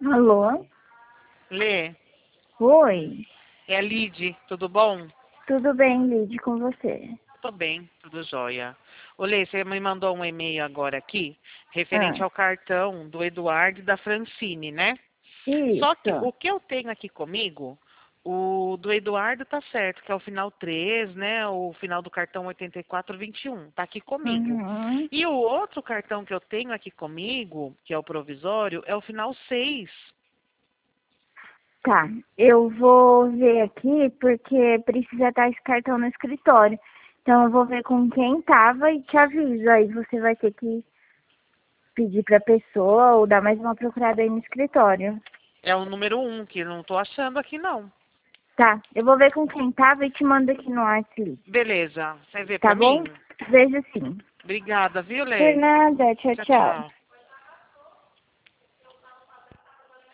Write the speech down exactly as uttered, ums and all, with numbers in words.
Alô? Lê, Oi. é a Lid, tudo bom? Tudo bem, Lid, com você? Tô bem, tudo jóia. Ô Lê, você me mandou um e-mail agora aqui, referente Ah, ao cartão do Eduardo e da Francine, né? Só que isso. o que eu tenho aqui comigo, o do Eduardo tá certo, que é o final três, né? O final do cartão oitenta e quatro vinte e um, tá aqui comigo. Uhum. E o outro cartão que eu tenho aqui comigo, que é o provisório, é o final seis. Tá, eu vou ver aqui porque precisa estar esse cartão no escritório. Então eu vou ver com quem tava e te aviso. Aí você vai ter que pedir pra pessoa ou dar mais uma procurada aí no escritório. É o número um, que eu não tô achando aqui não. Tá, eu vou ver com quem tava e te mando aqui no WhatsApp. Beleza, você vê Tá pra bom? mim? Veja sim. Obrigada, viu, Por Lê? nada, tchau, Tchau, tchau. tchau.